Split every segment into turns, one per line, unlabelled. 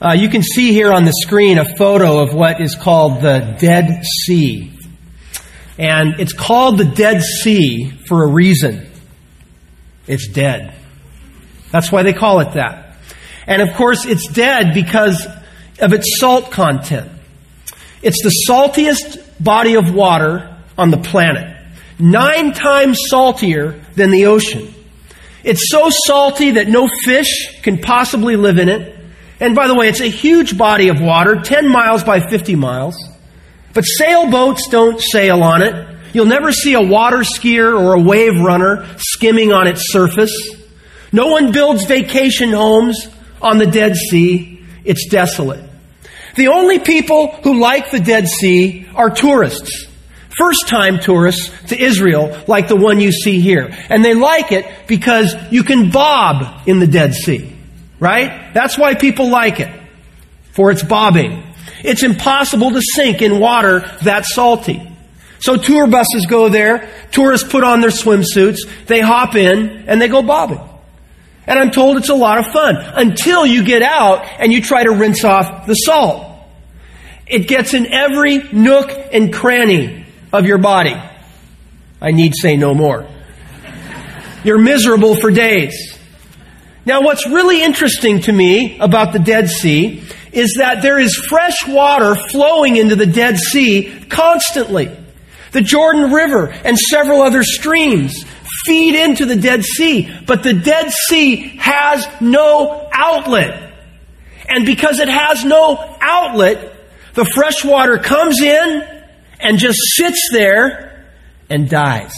You can see here on the screen a photo of what is called the Dead Sea. And it's called the Dead Sea for a reason. It's dead. That's why they call it that. And of course, it's dead because of its salt content. It's the saltiest body of water on the planet. 9 times saltier than the ocean. It's so salty that no fish can possibly live in it. And by the way, it's a huge body of water, 10 miles by 50 miles. But sailboats don't sail on it. You'll never see a water skier or a wave runner skimming on its surface. No one builds vacation homes on the Dead Sea. It's desolate. The only people who like the Dead Sea are tourists. First-time tourists to Israel, like the one you see here. And they like it because you can bob in the Dead Sea. Right? That's why people like it. For its bobbing. It's impossible to sink in water that salty. So tour buses go there. Tourists put on their swimsuits. They hop in and they go bobbing. And I'm told it's a lot of fun. Until you get out and you try to rinse off the salt. It gets in every nook and cranny of your body. I need say no more. You're miserable for days. Now, what's really interesting to me about the Dead Sea is that there is fresh water flowing into the Dead Sea constantly. The Jordan River and several other streams feed into the Dead Sea, but the Dead Sea has no outlet. And because it has no outlet, the fresh water comes in and just sits there and dies.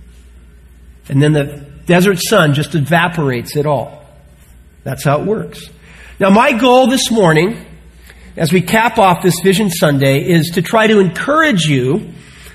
And then the desert sun just evaporates it all. That's how it works. Now, my goal this morning, as we cap off this Vision Sunday, is to try to encourage you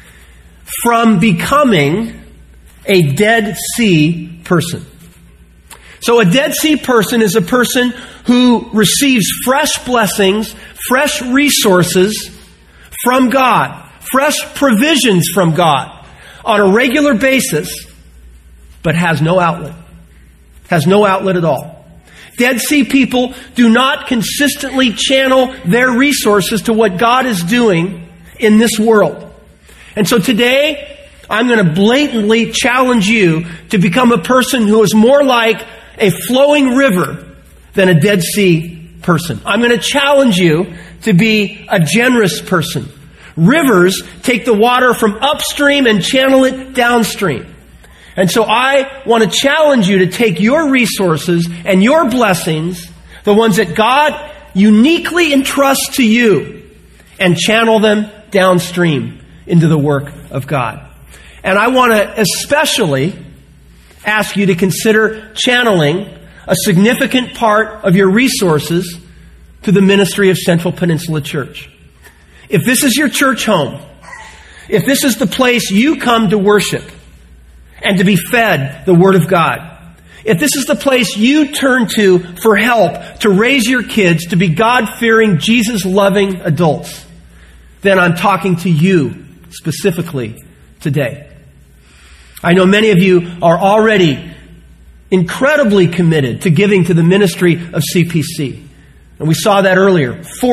from becoming a Dead Sea person. So a Dead Sea person is a person who receives fresh blessings, fresh resources from God, fresh provisions from God on a regular basis, but has no outlet. Has no outlet at all. Dead Sea people do not consistently channel their resources to what God is doing in this world. And so today, I'm going to blatantly challenge you to become a person who is more like a flowing river than a Dead Sea person. I'm going to challenge you to be a generous person. Rivers take the water from upstream and channel it downstream. And so I want to challenge you to take your resources and your blessings, the ones that God uniquely entrusts to you, and channel them downstream into the work of God. And I want to especially ask you to consider channeling a significant part of your resources to the ministry of Central Peninsula Church. If this is your church home, if this is the place you come to worship, and to be fed the Word of God. If this is the place you turn to for help to raise your kids to be God-fearing, Jesus-loving adults, then I'm talking to you specifically today. I know many of you are already incredibly committed to giving to the ministry of CPC. And we saw that earlier.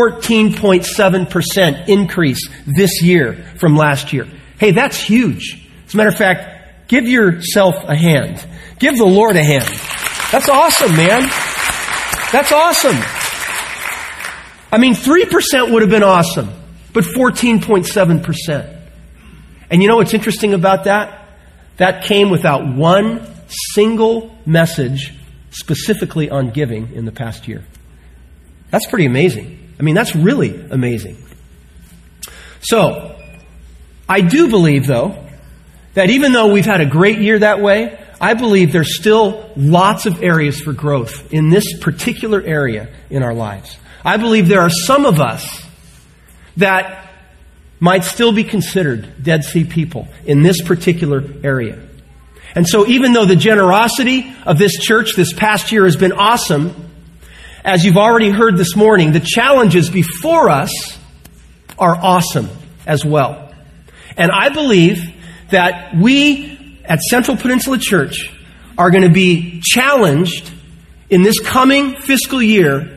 14.7% increase this year from last year. Hey, that's huge. As a matter of fact, give yourself a hand. Give the Lord a hand. That's awesome, man. That's awesome. I mean, 3% would have been awesome, but 14.7%. And you know what's interesting about that? That came without one single message specifically on giving in the past year. That's pretty amazing. I mean, that's really amazing. So, I do believe, though, that even though we've had a great year that way, I believe there's still lots of areas for growth in this particular area in our lives. I believe there are some of us that might still be considered Dead Sea people in this particular area. And so even though the generosity of this church this past year has been awesome, as you've already heard this morning, the challenges before us are awesome as well. And I believe that we at Central Peninsula Church are going to be challenged in this coming fiscal year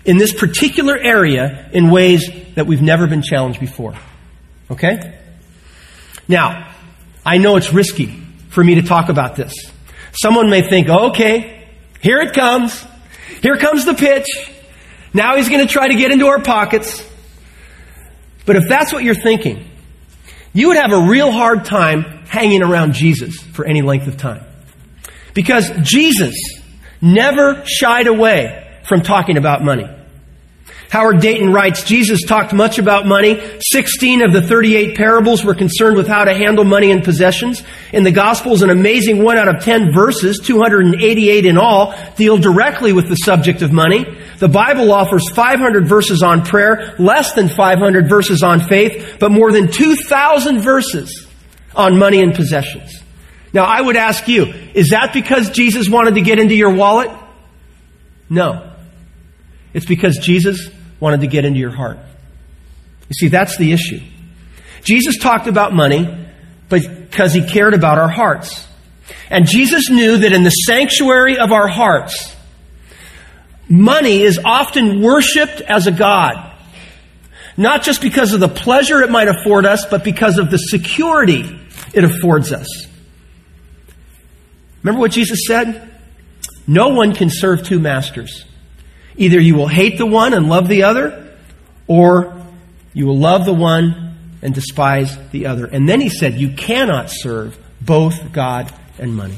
in this particular area in ways that we've never been challenged before. Okay? Now, I know it's risky for me to talk about this. Someone may think, okay, here it comes. Here comes the pitch. Now he's going to try to get into our pockets. But if that's what you're thinking, you would have a real hard time hanging around Jesus for any length of time. Because Jesus never shied away from talking about money. Howard Dayton writes, Jesus talked much about money. 16 of the 38 parables were concerned with how to handle money and possessions. In the Gospels, an amazing 1 out of 10 verses, 288 in all, deal directly with the subject of money. The Bible offers 500 verses on prayer, less than 500 verses on faith, but more than 2,000 verses on money and possessions. Now, I would ask you, is that because Jesus wanted to get into your wallet? No. It's because Jesus wanted to get into your heart. You see, that's the issue. Jesus talked about money because He cared about our hearts. And Jesus knew that in the sanctuary of our hearts, money is often worshipped as a god. Not just because of the pleasure it might afford us, but because of the security it affords us. Remember what Jesus said? No one can serve two masters. Either you will hate the one and love the other, or you will love the one and despise the other. And then He said, you cannot serve both God and money.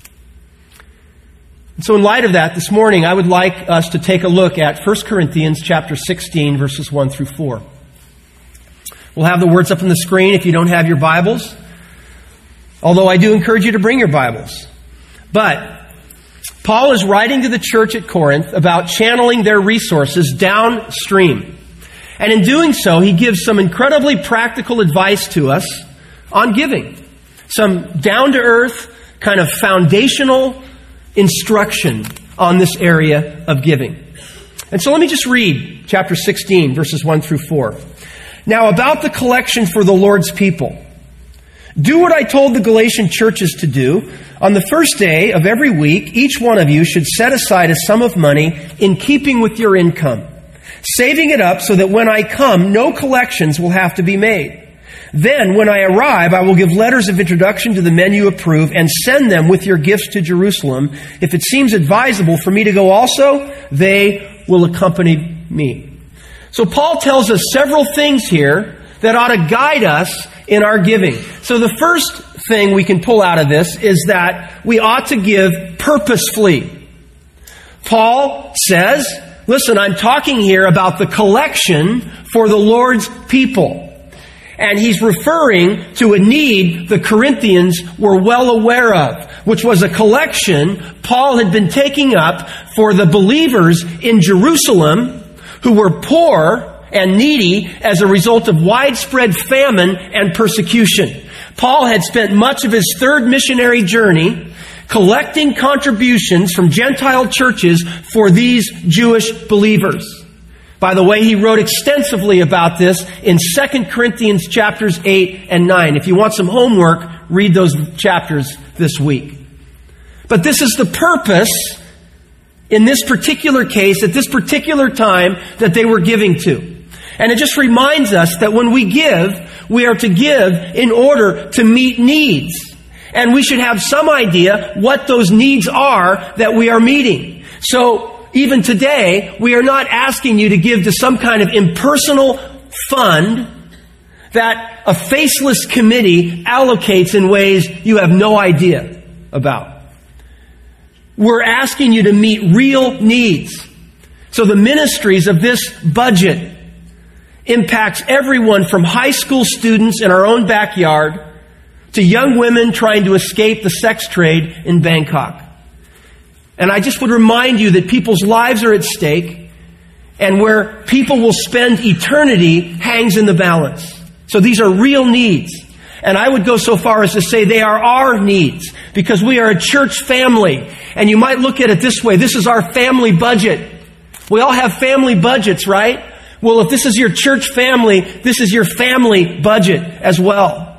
And so in light of that, this morning, I would like us to take a look at 1 Corinthians chapter 16, verses 1 through 4. We'll have the words up on the screen if you don't have your Bibles. Although I do encourage you to bring your Bibles. But Paul is writing to the church at Corinth about channeling their resources downstream. And in doing so, he gives some incredibly practical advice to us on giving. Some down-to-earth, kind of foundational instruction on this area of giving. And so let me just read chapter 16, verses 1 through 4. Now about the collection for the Lord's people. Do what I told the Galatian churches to do. On the first day of every week, each one of you should set aside a sum of money in keeping with your income, saving it up so that when I come, no collections will have to be made. Then, when I arrive, I will give letters of introduction to the men you approve and send them with your gifts to Jerusalem. If it seems advisable for me to go also, they will accompany me. So Paul tells us several things here that ought to guide us in our giving. So the first thing we can pull out of this is that we ought to give purposefully. Paul says, listen, I'm talking here about the collection for the Lord's people. And he's referring to a need the Corinthians were well aware of, which was a collection Paul had been taking up for the believers in Jerusalem who were poor and needy as a result of widespread famine and persecution. Paul had spent much of his third missionary journey collecting contributions from Gentile churches for these Jewish believers. By the way, he wrote extensively about this in 2 Corinthians chapters 8 and 9. If you want some homework, read those chapters this week. But this is the purpose in this particular case, at this particular time, that they were giving to. And it just reminds us that when we give, we are to give in order to meet needs. And we should have some idea what those needs are that we are meeting. So, even today, we are not asking you to give to some kind of impersonal fund that a faceless committee allocates in ways you have no idea about. We're asking you to meet real needs. So the ministries of this budget impacts everyone from high school students in our own backyard to young women trying to escape the sex trade in Bangkok. And I just would remind you that people's lives are at stake, and where people will spend eternity hangs in the balance. So these are real needs. And I would go so far as to say they are our needs, because we are a church family. And you might look at it this way: this is our family budget. We all have family budgets, right? Well, if this is your church family, this is your family budget as well.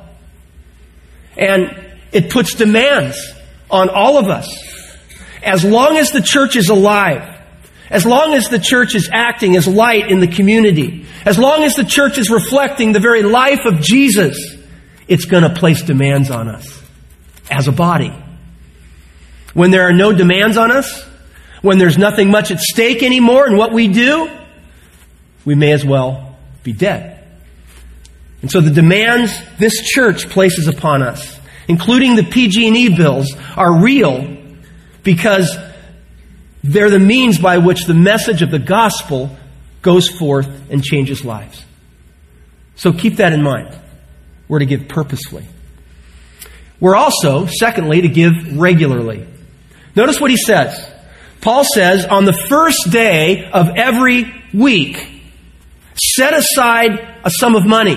And it puts demands on all of us. As long as the church is alive, as long as the church is acting as light in the community, as long as the church is reflecting the very life of Jesus, it's going to place demands on us as a body. When there are no demands on us, when there's nothing much at stake anymore in what we do, we may as well be dead. And so the demands this church places upon us, including the PG&E bills, are real because they're the means by which the message of the gospel goes forth and changes lives. So keep that in mind. We're to give purposefully. We're also, secondly, to give regularly. Notice what he says. Paul says, on the first day of every week, set aside a sum of money.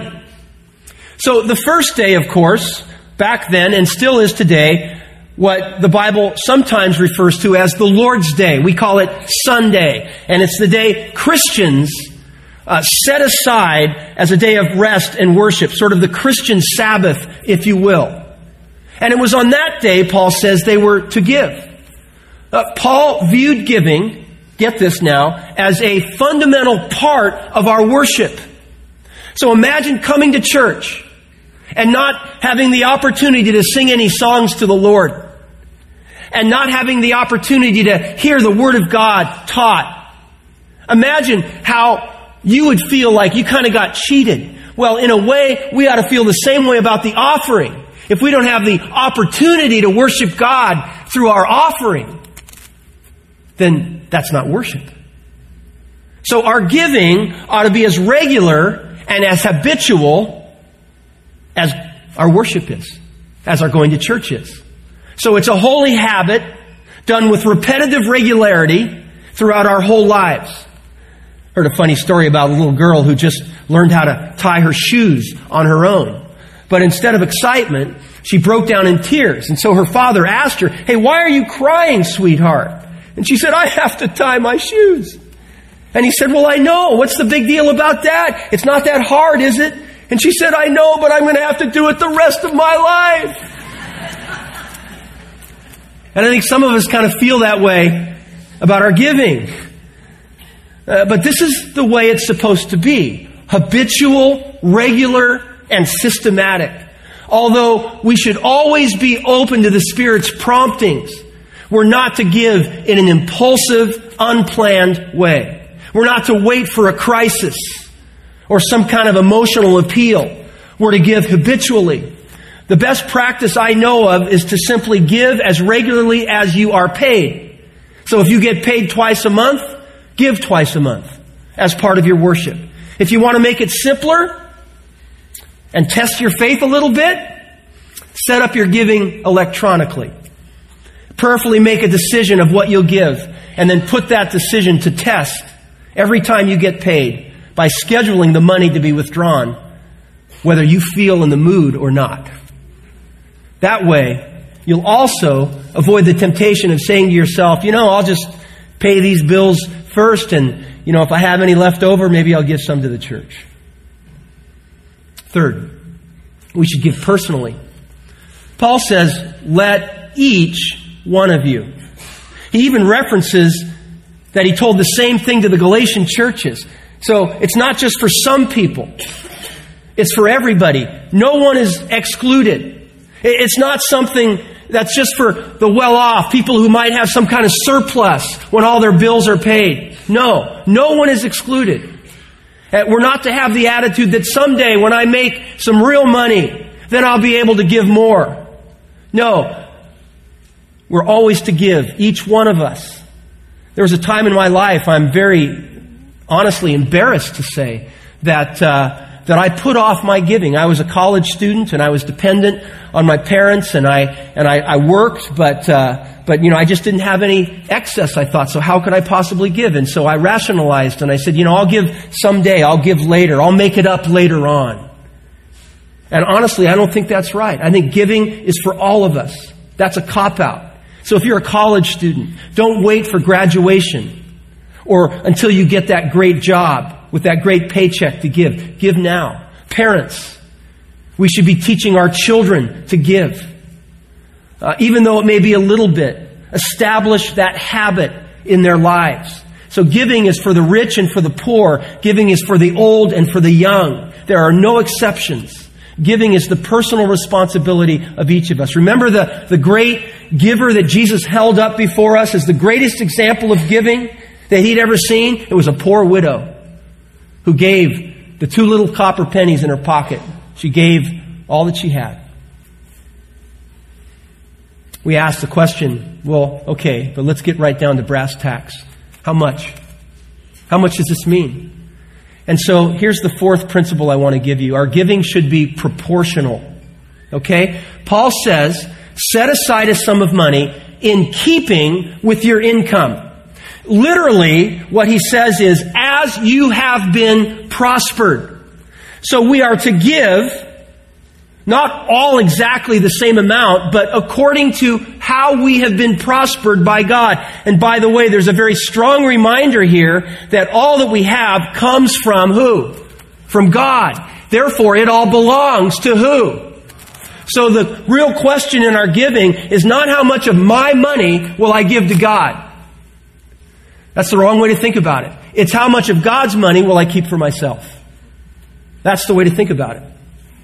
So the first day, of course, back then and still is today, what the Bible sometimes refers to as the Lord's Day. We call it Sunday. And it's the day Christians set aside as a day of rest and worship, sort of the Christian Sabbath, if you will. And it was on that day, Paul says, they were to give. Paul viewed giving, get this now, as a fundamental part of our worship. So imagine coming to church and not having the opportunity to sing any songs to the Lord, and not having the opportunity to hear the Word of God taught. Imagine how you would feel like you kind of got cheated. Well, in a way, we ought to feel the same way about the offering. If we don't have the opportunity to worship God through our offering, then that's not worship. So our giving ought to be as regular and as habitual as our worship is, as our going to church is. So it's a holy habit done with repetitive regularity throughout our whole lives. Heard a funny story about a little girl who just learned how to tie her shoes on her own. But instead of excitement, she broke down in tears. And so her father asked her, "Hey, why are you crying, sweetheart?" And she said, "I have to tie my shoes." And he said, "Well, I know. What's the big deal about that? It's not that hard, is it?" And she said, "I know, but I'm going to have to do it the rest of my life." And I think some of us kind of feel that way about our giving. But this is the way it's supposed to be. Habitual, regular, and systematic. Although we should always be open to the Spirit's promptings, we're not to give in an impulsive, unplanned way. We're not to wait for a crisis or some kind of emotional appeal. We're to give habitually. The best practice I know of is to simply give as regularly as you are paid. So if you get paid twice a month, give twice a month as part of your worship. If you want to make it simpler and test your faith a little bit, set up your giving electronically. Prayerfully make a decision of what you'll give, and then put that decision to test every time you get paid by scheduling the money to be withdrawn, whether you feel in the mood or not. That way, you'll also avoid the temptation of saying to yourself, I'll just pay these bills first, and, if I have any left over, maybe I'll give some to the church. Third, we should give personally. Paul says, let each one of you. He even references that he told the same thing to the Galatian churches. So it's not just for some people. It's for everybody. No one is excluded. It's not something that's just for the well-off, people who might have some kind of surplus when all their bills are paid. No one is excluded. We're not to have the attitude that someday when I make some real money, then I'll be able to give more. No. We're always to give, each one of us. There was a time in my life, I'm very honestly embarrassed to say, that I put off my giving. I was a college student and I was dependent on my parents, and I worked, but I just didn't have any excess, I thought. So how could I possibly give? And so I rationalized and I said, I'll give someday, I'll give later, I'll make it up later on. And honestly, I don't think that's right. I think giving is for all of us. That's a cop-out. So if you're a college student, don't wait for graduation or until you get that great job with that great paycheck to give. Give now. Parents, we should be teaching our children to give. Even though it may be a little bit, establish that habit in their lives. So giving is for the rich and for the poor. Giving is for the old and for the young. There are no exceptions. Giving is the personal responsibility of each of us. Remember the great giver that Jesus held up before us as the greatest example of giving that he'd ever seen? It was a poor widow who gave the 2 little copper pennies in her pocket. She gave all that she had. We asked the question, well, okay, but let's get right down to brass tacks. How much? How much does this mean? And so here's the 4th principle I want to give you. Our giving should be proportional. Okay? Paul says, set aside a sum of money in keeping with your income. Literally, what he says is, as you have been prospered. So we are to give, not all exactly the same amount, but according to how we have been prospered by God. And by the way, there's a very strong reminder here that all that we have comes from who? From God. Therefore, it all belongs to who? So the real question in our giving is not how much of my money will I give to God. That's the wrong way to think about it. It's how much of God's money will I keep for myself. That's the way to think about it.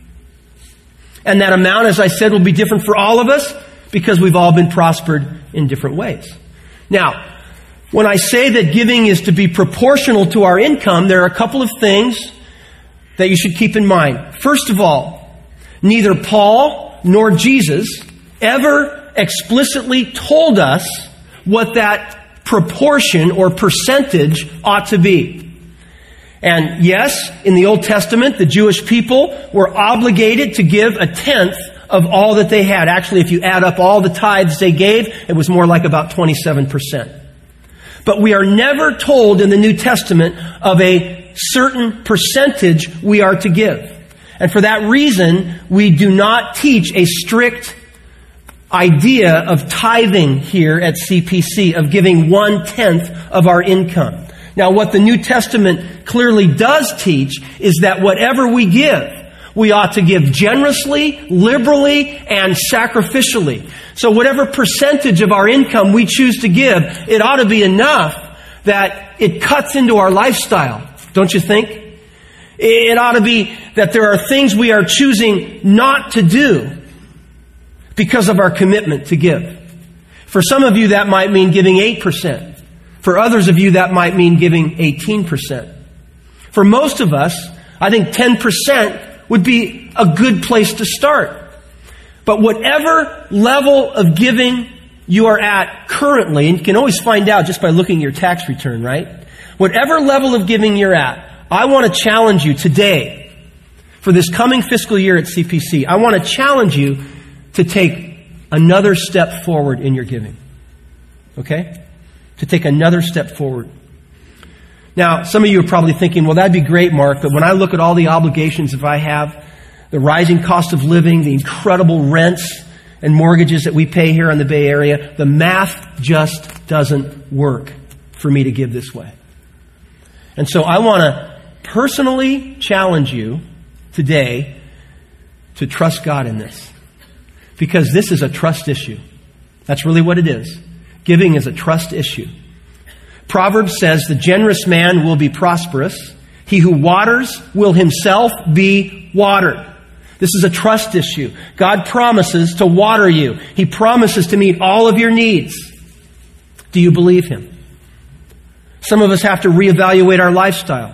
And that amount, as I said, will be different for all of us because we've all been prospered in different ways. Now, when I say that giving is to be proportional to our income, there are a couple of things that you should keep in mind. First of all, neither Paul nor Jesus ever explicitly told us what that proportion or percentage ought to be. And yes, in the Old Testament, the Jewish people were obligated to give 1/10 of all that they had. Actually, if you add up all the tithes they gave, it was more like about 27%. But we are never told in the New Testament of a certain percentage we are to give. And for that reason, we do not teach a strict idea of tithing here at CPC, of giving 1/10 of our income. Now, what the New Testament clearly does teach is that whatever we give, we ought to give generously, liberally, and sacrificially. So whatever percentage of our income we choose to give, it ought to be enough that it cuts into our lifestyle, don't you think? It ought to be that there are things we are choosing not to do because of our commitment to give. For some of you, that might mean giving 8%. For others of you, that might mean giving 18%. For most of us, I think 10% would be a good place to start. But whatever level of giving you are at currently, and you can always find out just by looking at your tax return, right? Whatever level of giving you're at, I want to challenge you today, for this coming fiscal year at CPC, I want to challenge you to take another step forward in your giving. Okay? To take another step forward. Now, some of you are probably thinking, well, that'd be great, Mark, but when I look at all the obligations that I have, the rising cost of living, the incredible rents and mortgages that we pay here in the Bay Area, the math just doesn't work for me to give this way. And so I want to personally challenge you today to trust God in this. Because this is a trust issue. That's really what it is. Giving is a trust issue. Proverbs says, the generous man will be prosperous. He who waters will himself be watered. This is a trust issue. God promises to water you. He promises to meet all of your needs. Do you believe Him? Some of us have to reevaluate our lifestyle.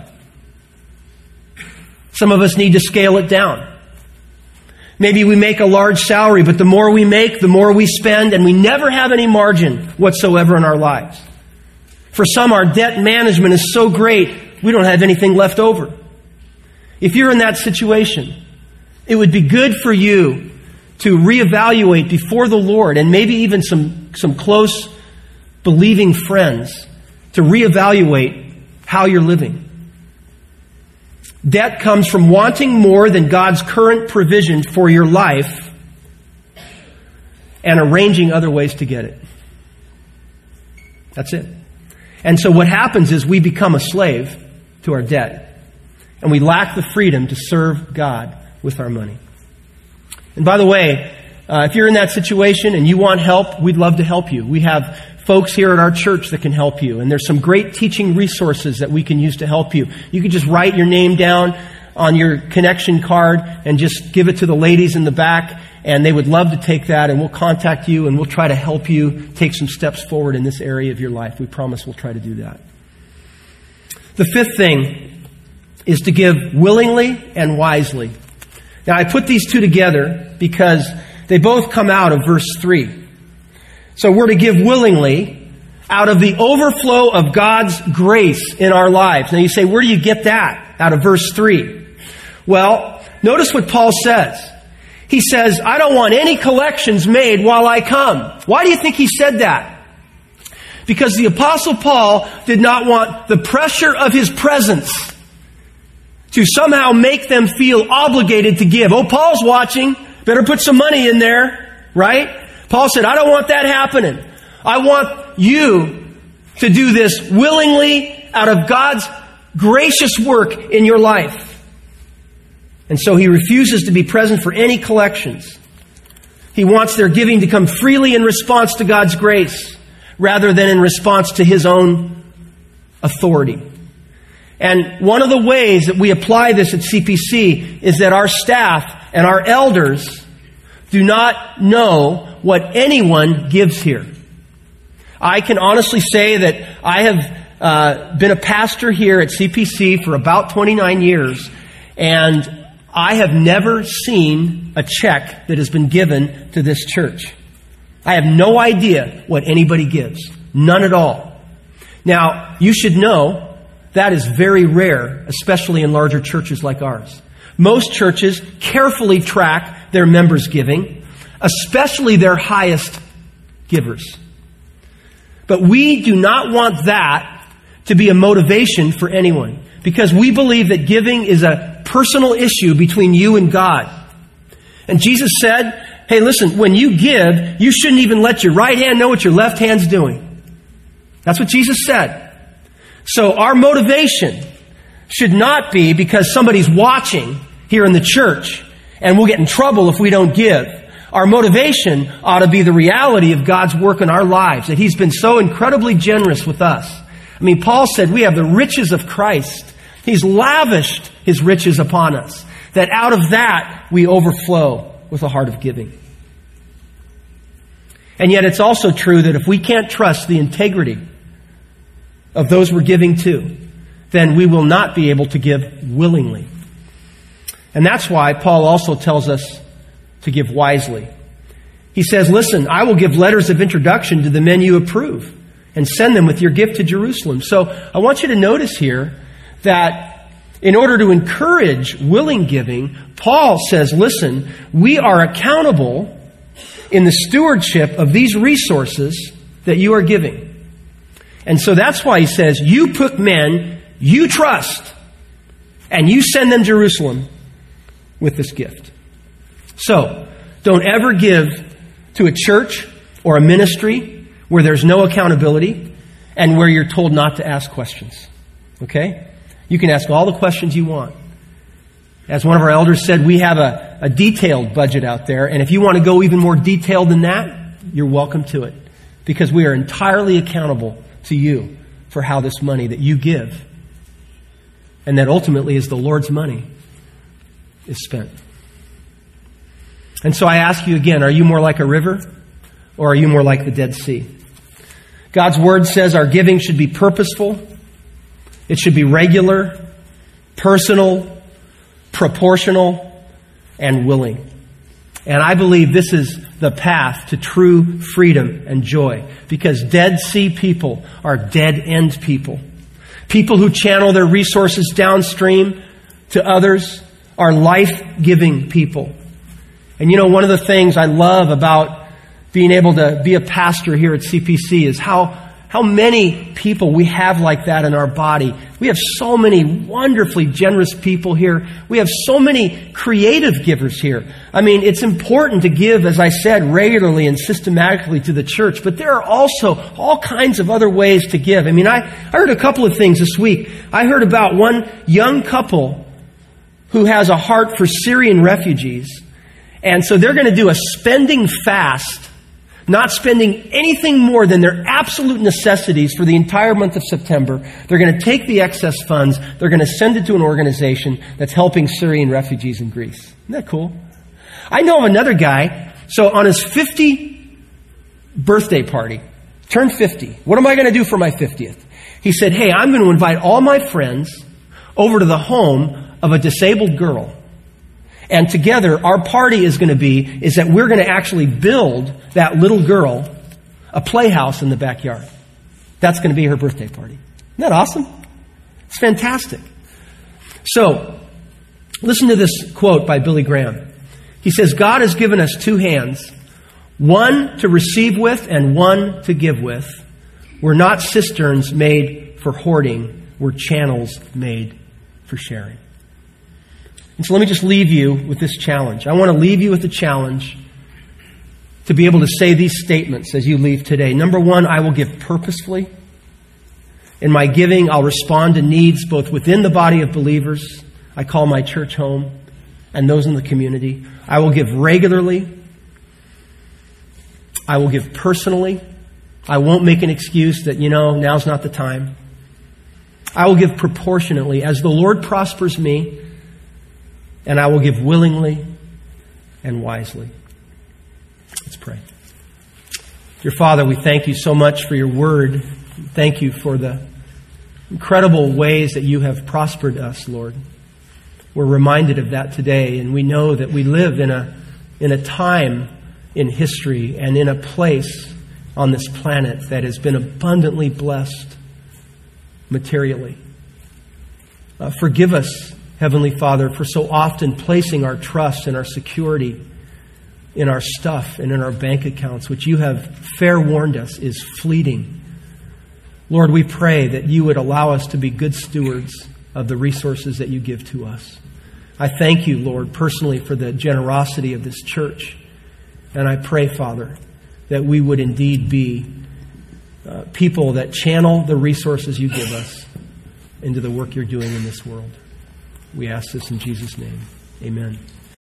Some of us need to scale it down. Maybe we make a large salary, but the more we make, the more we spend, and we never have any margin whatsoever in our lives. For some, our debt management is so great, we don't have anything left over. If you're in that situation, it would be good for you to reevaluate before the Lord, and maybe even some close believing friends, to reevaluate how you're living. Debt comes from wanting more than God's current provision for your life and arranging other ways to get it. That's it. And so what happens is we become a slave to our debt, and we lack the freedom to serve God with our money. And by the way, if you're in that situation and you want help, we'd love to help you. We have folks here at our church that can help you. And there's some great teaching resources that we can use to help you. You can just write your name down on your connection card and just give it to the ladies in the back, and they would love to take that, and we'll contact you and we'll try to help you take some steps forward in this area of your life. We promise we'll try to do that. The fifth thing is to give willingly and wisely. Now, I put these two together because they both come out of verse 3. So we're to give willingly out of the overflow of God's grace in our lives. Now you say, where do you get that? Out of verse 3. Well, notice what Paul says. He says, I don't want any collections made while I come. Why do you think he said that? Because the Apostle Paul did not want the pressure of his presence to somehow make them feel obligated to give. Oh, Paul's watching. Better put some money in there, right? Paul said, I don't want that happening. I want you to do this willingly out of God's gracious work in your life. And so he refuses to be present for any collections. He wants their giving to come freely in response to God's grace, rather than in response to his own authority. And one of the ways that we apply this at CPC is that our staff and our elders do not know what anyone gives here. I can honestly say that I have been a pastor here at CPC for about 29 years, and I have never seen a check that has been given to this church. I have no idea what anybody gives. None at all. Now, you should know that is very rare, especially in larger churches like ours. Most churches carefully track their members' giving, especially their highest givers. But we do not want that to be a motivation for anyone, because we believe that giving is a personal issue between you and God. And Jesus said, hey, listen, when you give, you shouldn't even let your right hand know what your left hand's doing. That's what Jesus said. So our motivation should not be because somebody's watching here in the church and we'll get in trouble if we don't give. Our motivation ought to be the reality of God's work in our lives, that He's been so incredibly generous with us. I mean, Paul said we have the riches of Christ. He's lavished His riches upon us, that out of that we overflow with a heart of giving. And yet it's also true that if we can't trust the integrity of those we're giving to, then we will not be able to give willingly. And that's why Paul also tells us to give wisely. He says, listen, I will give letters of introduction to the men you approve and send them with your gift to Jerusalem. So I want you to notice here that in order to encourage willing giving, Paul says, listen, we are accountable in the stewardship of these resources that you are giving. And so that's why he says, you pick men you trust and you send them to Jerusalem with this gift. So, don't ever give to a church or a ministry where there's no accountability and where you're told not to ask questions. Okay? You can ask all the questions you want. As one of our elders said, we have a detailed budget out there, and if you want to go even more detailed than that, you're welcome to it. Because we are entirely accountable to you for how this money that you give, and that ultimately is the Lord's money, is spent. And so I ask you again, are you more like a river or are you more like the Dead Sea? God's Word says our giving should be purposeful. It should be regular, personal, proportional, and willing. And I believe this is the path to true freedom and joy, because Dead Sea people are dead-end people. People who channel their resources downstream to others are life-giving people. And you know, one of the things I love about being able to be a pastor here at CPC is how many people we have like that in our body. We have so many wonderfully generous people here. We have so many creative givers here. I mean, it's important to give, as I said, regularly and systematically to the church, but there are also all kinds of other ways to give. I mean, I heard a couple of things this week. I heard about one young couple who has a heart for Syrian refugees. And so they're going to do a spending fast not spending anything more than their absolute necessities for the entire month of September. They're going to take the excess funds, they're going to send it to an organization that's helping Syrian refugees in Greece. Isn't that cool? I know of another guy, so on his 50th birthday party, turned 50. What am I going to do for my 50th? He said, hey, I'm going to invite all my friends over to the home of a disabled girl. And together, our party is that we're going to actually build that little girl a playhouse in the backyard. That's going to be her birthday party. Isn't that awesome? It's fantastic. So, listen to this quote by Billy Graham. He says, God has given us two hands, one to receive with and one to give with. We're not cisterns made for hoarding. We're channels made for sharing. And so let me just leave you with this challenge. I want to leave you with the challenge to be able to say these statements as you leave today. Number one, I will give purposefully. In my giving, I'll respond to needs both within the body of believers, I call my church home, and those in the community. I will give regularly. I will give personally. I won't make an excuse that, now's not the time. I will give proportionately as the Lord prospers me. And I will give willingly and wisely. Let's pray. Dear Father, we thank you so much for your word. Thank you for the incredible ways that you have prospered us, Lord. We're reminded of that today, and we know that we live in a time in history and in a place on this planet that has been abundantly blessed materially. Forgive us, Heavenly Father, for so often placing our trust and our security in our stuff and in our bank accounts, which you have fair warned us is fleeting. Lord, we pray that you would allow us to be good stewards of the resources that you give to us. I thank you, Lord, personally for the generosity of this church. And I pray, Father, that we would indeed be people that channel the resources you give us into the work you're doing in this world. We ask this in Jesus' name. Amen.